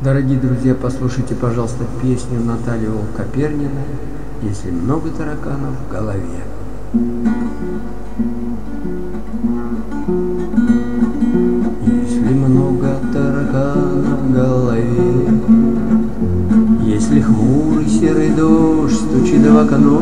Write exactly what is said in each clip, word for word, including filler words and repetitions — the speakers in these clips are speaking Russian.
Дорогие друзья, послушайте, пожалуйста, песню Натальи Волкоперниной «Если много тараканов в голове». Если много тараканов в голове, если хмурый серый дождь стучит в окно,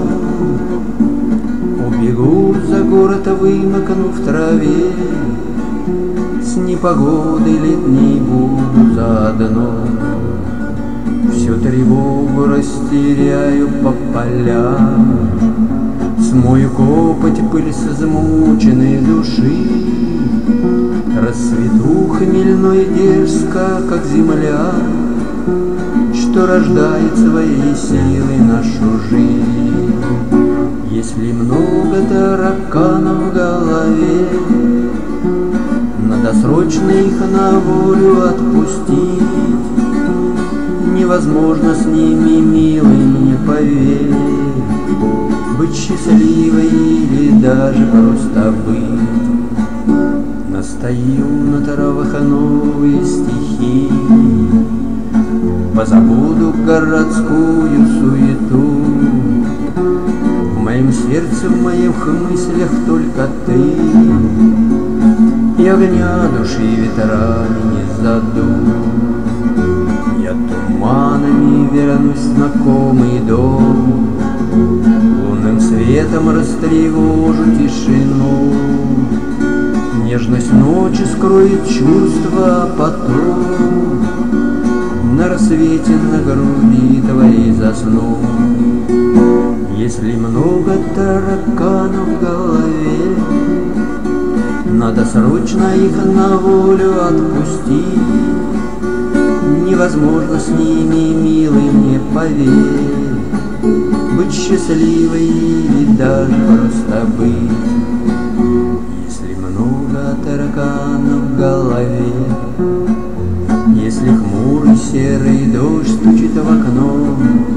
убегу за город, вымокну в траве, с непогодой летней буду заодно. Всю тревогу растеряю по полям, смою копоть, пыль с измученной души. Расцвету хмельной дерзко, как земля, что рождает своей силой нашу жизнь. Если много тараканов в голове, надо срочно их на волю отпустить. Невозможно с ними, милый, не поверь, быть счастливой или даже просто быть. Настаю на травах новые стихи, позабуду городскую суету. В моем сердце, в моих мыслях только ты, и огня души ветрами не задуй. Я туманами вернусь в знакомый дом, лунным светом растревожу тишину. Нежность ночи скроет чувства, а потом на рассвете на груди твоей засну. Если много тараканов в голове, надо срочно их на волю отпустить. Невозможно с ними, милый, не поверь, быть счастливой или даже просто быть. Если много тараканов в голове, если хмурый серый дождь стучит в окно,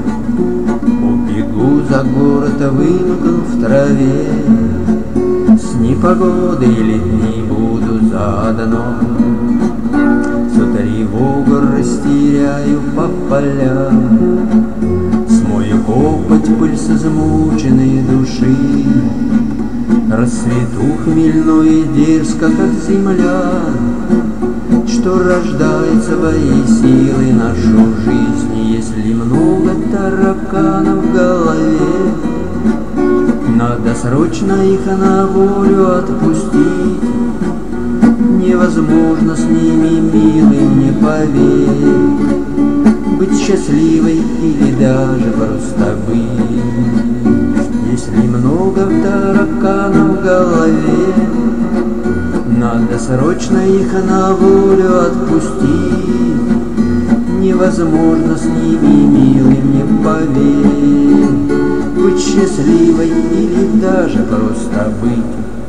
убегу за город, вымокну в траве, с непогодой летней буду заодно. Всю тревогу растеряю по полям, смою копоть, пыль с измученной души. Расцвету хмельной дерзко, как земля, что рождает своей силой нашу жизнь. Если много тараканов в голове, надо срочно их на волю отпустить. Невозможно с ними, милый, не поверь, быть счастливой или даже просто быть. Если много тараканов в голове, надо срочно их на волю отпустить. Невозможно с ними, милый, не поверь, быть счастливой или даже просто быть.